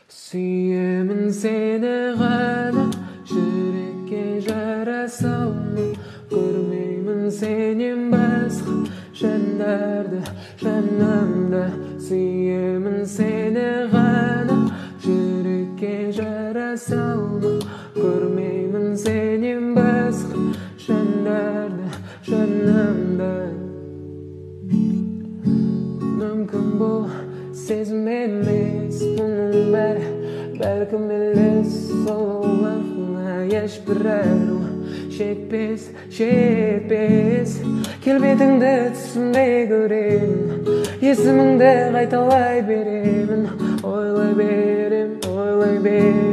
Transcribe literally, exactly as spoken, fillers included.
Suyemін seni ғана, жүрекке жара салма. Көрмеймін сенен басқа жандарды жанымда. Сүйемін сені ғана, жүрекке жара салма. Көрмеймін сенен басқа жандарды жанымда. Мүмкін бұл сезім емес, бұның бәрі бәлкім елес. Сол уақытыңа ешбір ару жетпес, жетпес. Келбетіңді түсімде көремін, есіміңді қайталай беремін. Ойлай берем, ойлай берем.